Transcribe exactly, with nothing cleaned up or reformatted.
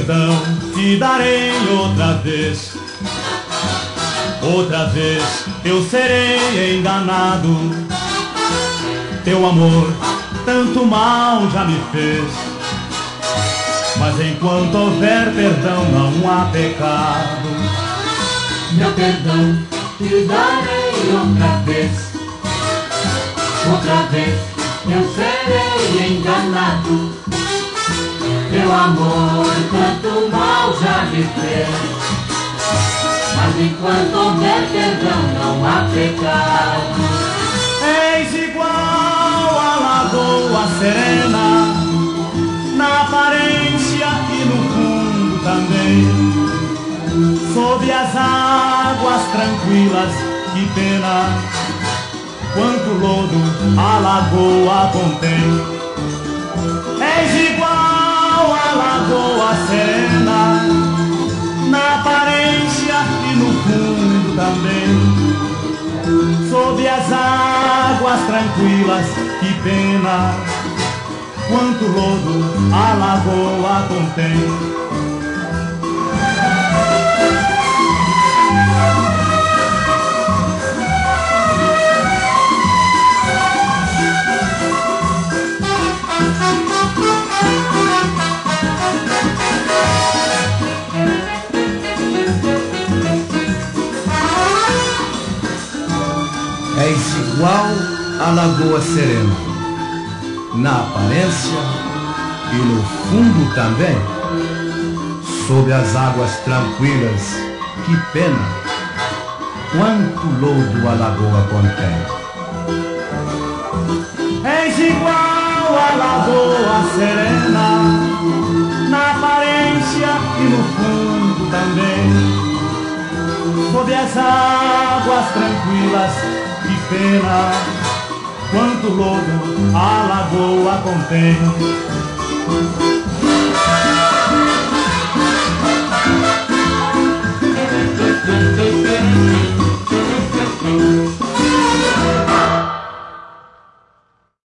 perdão te darei outra vez. Outra vez eu serei enganado. Teu amor tanto mal já me fez. Mas enquanto houver perdão não há pecado. Meu perdão te darei outra vez. Outra vez eu serei enganado. Teu amor tanto mal já me fez. Mas enquanto houver perdão não há pecado. És igual à lagoa serena, na aparência e no fundo também. Sob as águas tranquilas, que pena, quanto lodo a lagoa contém. És igual à lagoa serena, na aparência e no fundo também. Sob as águas tranquilas, que pena, quanto lodo a lagoa contém. És igual à lagoa serena, na aparência e no fundo também. Sob as águas tranquilas, que pena, quanto lodo a lagoa contém. És igual à lagoa serena, na aparência e no fundo também. Sob as águas tranquilas, que pena, quanto lodo a lagoa contém.